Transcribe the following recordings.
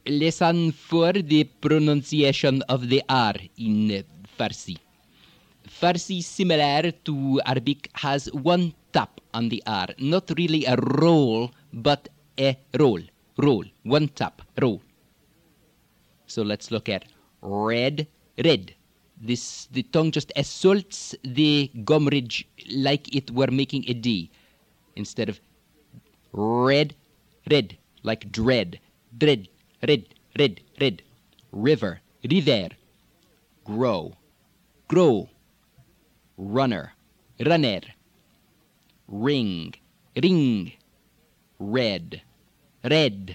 Lesson for the pronunciation of the R in Farsi. Farsi, similar to Arabic, has one tap on the R. Not really a roll, but a roll. Roll. One tap. Roll. So let's look at red, red. The tongue just assaults the gum ridge like it were making a D. Instead of red, red, like dread, dread, red, red, red. River, river. Grow, grow. Runner, runner. Ring, ring. Red, red.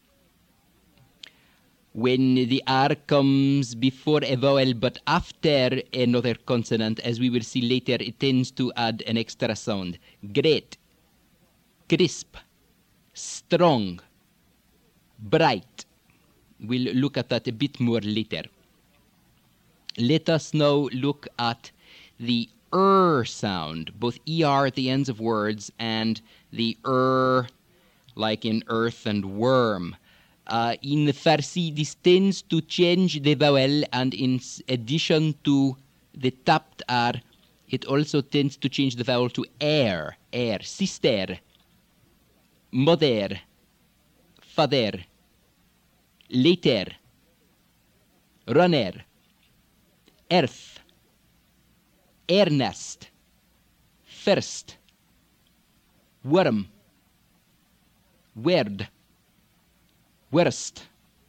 When the R comes before a vowel but after another consonant, as we will see later, it tends to add an extra sound. Great, crisp, strong, bright. We'll look at that a bit more later. Let us now look at the sound, both ER at the ends of words and the like in earth and worm. In Farsi, this tends to change the vowel, and in addition to the tapped R, it also tends to change the vowel to air, sister, mother, father, later, runner, earth, earnest, first, worm, word, worst.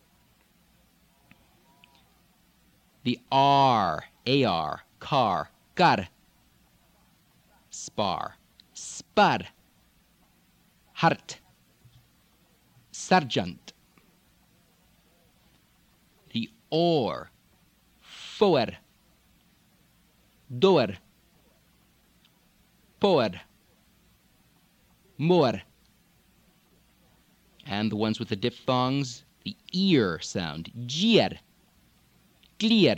The R, AR, car, car, spar, spar, heart, sergeant. The or, for, door, pour, more. And the ones with the diphthongs, the ear sound, jeer, clear,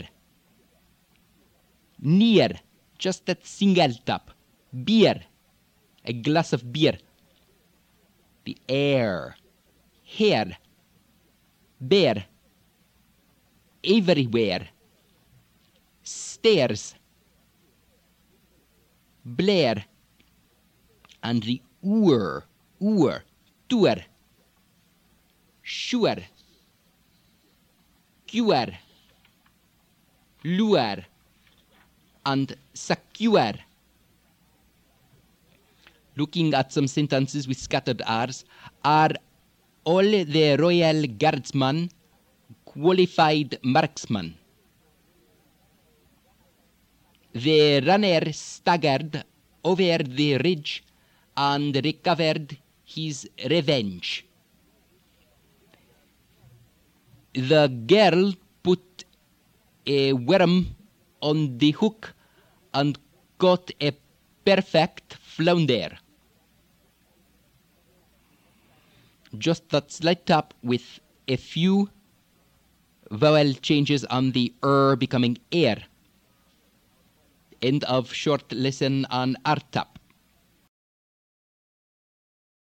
near, just that single tap, beer, a glass of beer. The air, hair, bear, everywhere, stairs, Blair, and the tour, sure, cure, lure, and secure. Looking at some sentences with scattered R's, are all the Royal Guardsmen qualified marksmen? The runner staggered over the ridge and recovered his revenge. The girl put a worm on the hook and caught a perfect flounder. Just that slight tap with a few vowel changes on the becoming air. End of short lesson on R tap.